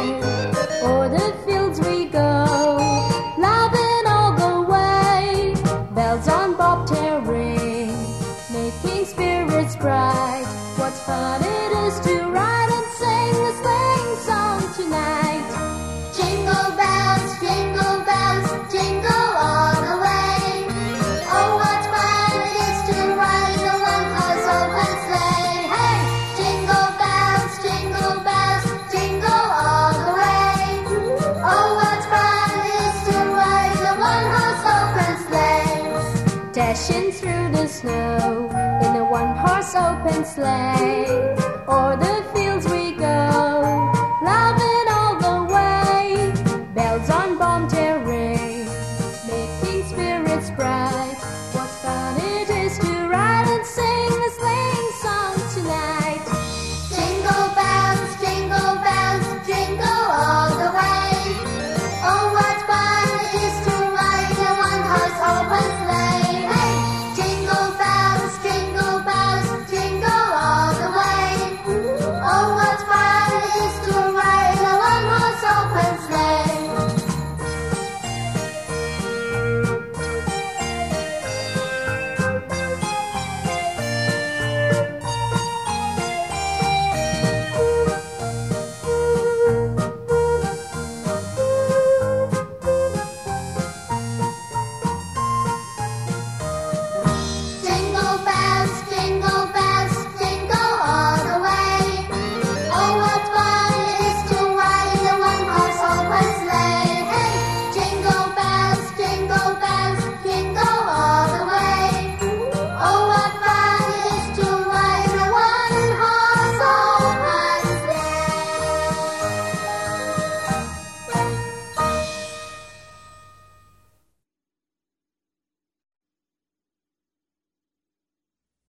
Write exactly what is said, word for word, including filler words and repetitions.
O'er the fields we go, laughing all the way. Bells on bobtail ring, making spirits bright. What fun it is to ride and sing a sleighing song tonight. Jingle bells, jingle bells, jingle all the way. Oh, what fun it is to ride in a one-horse open sleigh. Hey! Jingle bells, jingle bells, jingle all the way. Oh, what fun it is to ride in a one-horse open sleigh. Dashing through the snow in a one-horse open sleigh. Or the